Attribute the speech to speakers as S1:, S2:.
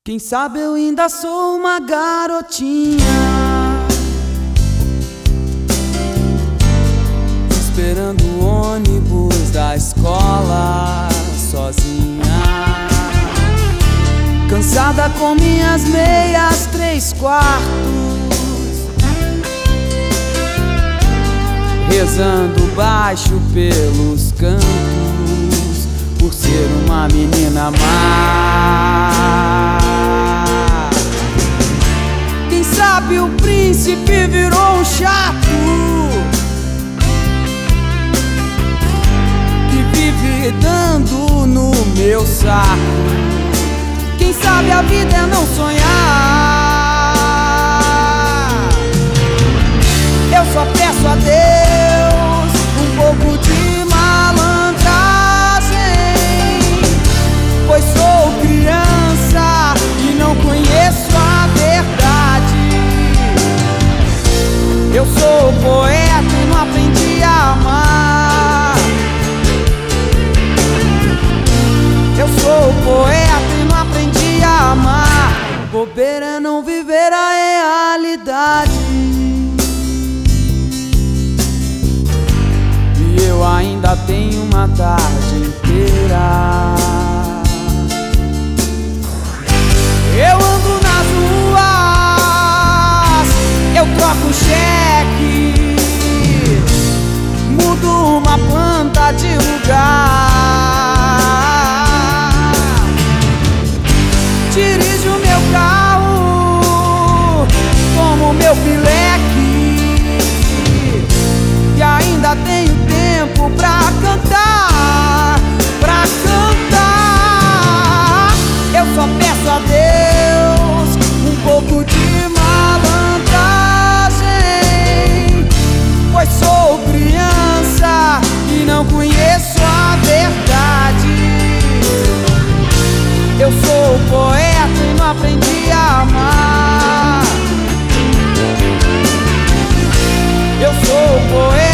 S1: Quem sabe eu ainda sou uma garotinha, esperando o ônibus da escola sozinha, cansada com minhas meias 3/4, rezando baixo pelos cantos, por ser uma menina má. Quem sabe o príncipe virou um chato que vive dando no meu saco. Quem sabe a vida é não sonhar. Eu só peço a Deus um pouco de malandragem, pois sou criança e não conheço a verdade. Eu sou poeta e não aprendi a amar. Eu sou poeta e não aprendi a amar. Bobeira é não viver a realidade. E eu ainda tenho uma tarde inteira. Eu ando nas ruas, eu troco cheque, mudo uma planta de lugar, dirijo meu carro como meu pileque, e ainda tenho tempo pra cantar, pra cantar. Eu só peço a Deus um pouco de malandragem, pois sou criança e não conheço a verdade. Eu sou poeta e não aprendi a amar. Eu sou poeta